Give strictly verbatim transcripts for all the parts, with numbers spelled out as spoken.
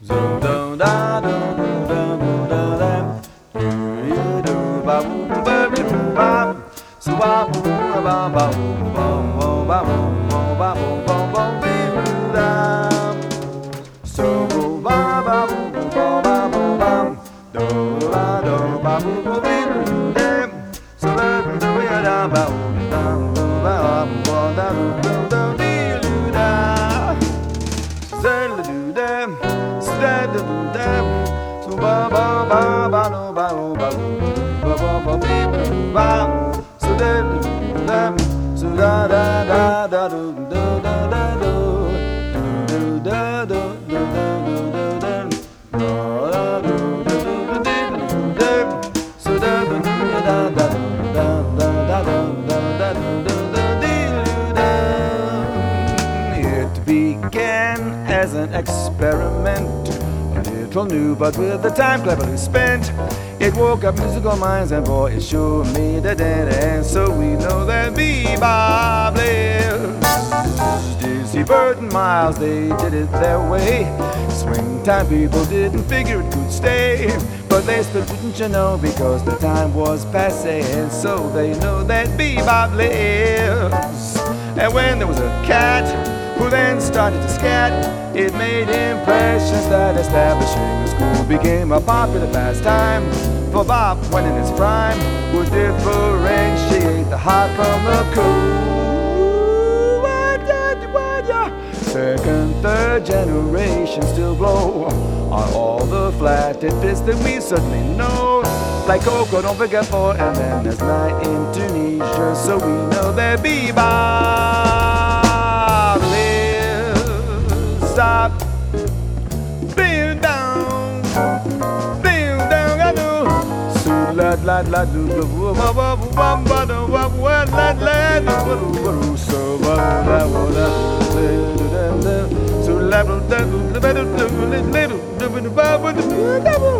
So do da do do da do da da. You do ba boom ba boom ba. So ba boom ba ba boom ba ba boom ba boom ba boom ba da. So ba ba boom ba ba boom ba. Do ba do ba boom ba boom da. So ba do da ba boom da ba ba da do do do da. So do da. So da do da. So ba ba ba ba no ba no ba ba ba ba ba. So da do da. So da da da da do do da da do do da do do da do do da. Da do do do do do. So da do da da da da da da da do do da. It began as an experiment. Little new, but with the time cleverly spent, it woke up musical minds, and boy, it sure made a dent. And so we know that bebop lives. Dizzy Bird and Miles, they did it their way. Swing time people didn't figure it could stay, but they still didn't, you know, because the time was passé. And so they know that bebop lives. And when there was a cat who then started to scat, it made impressions that establishing a school became a popular pastime. For Bob, when in his prime, would differentiate the hot from the cool. Second, third generation still blow on all the flat bits that we certainly know. Like Coco, don't forget for, and then there's night in Tunisia. So we know that bebop lives. Stop. Bend down. Bend down. I know. So la la la do do do ba ba ba ba do ba ba la la do do do so ba la la la. So la do do do do do do do do ba ba do do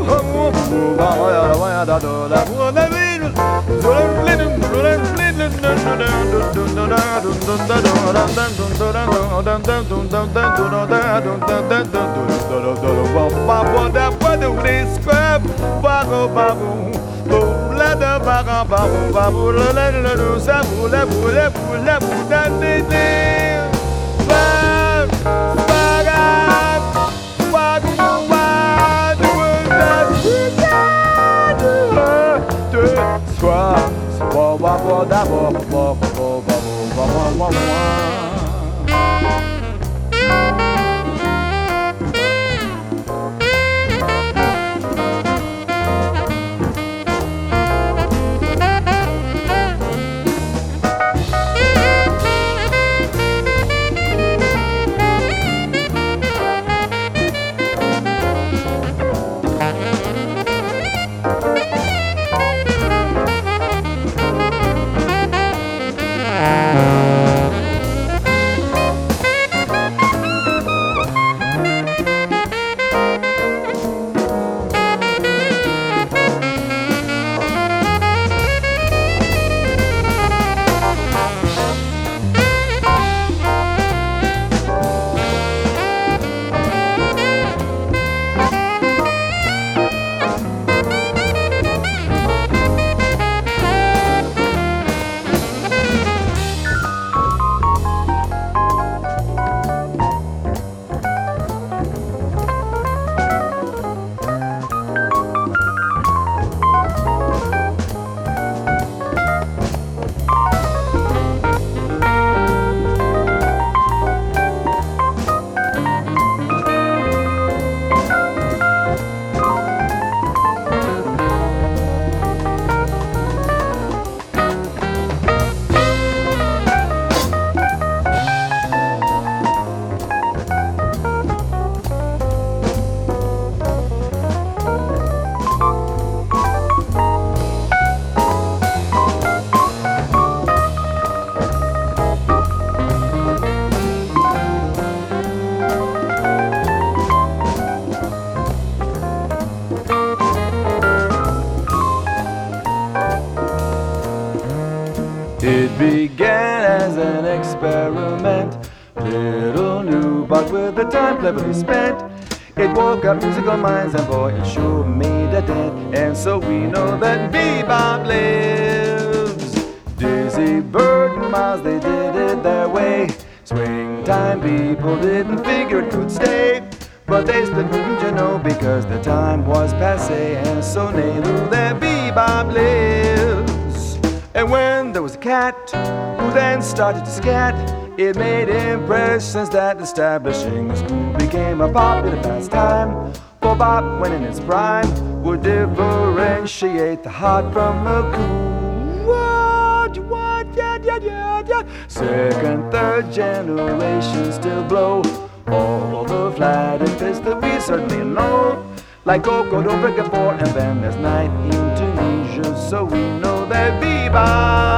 It began as an experiment, little new, but with the time cleverly spent, It woke up musical minds and boy, it sure made a dent. And so we know that bebop lives. Dizzy Bird and Miles, they did it their way. Springtime people didn't figure it could stay, but they still couldn't, you know, because the time was passé. And so they knew that bebop lives. And when there was a cat who then started to scat, it made impressions that establishing a school became a popular pastime. For bop, when in its prime, would differentiate the hot from the cool. What, what, yeah, yeah, yeah, yeah. Second, third generation still blow all the flat and fish that we certainly know, like Coco, don't forget four, and then there's night in Tunisia. So we know that bebop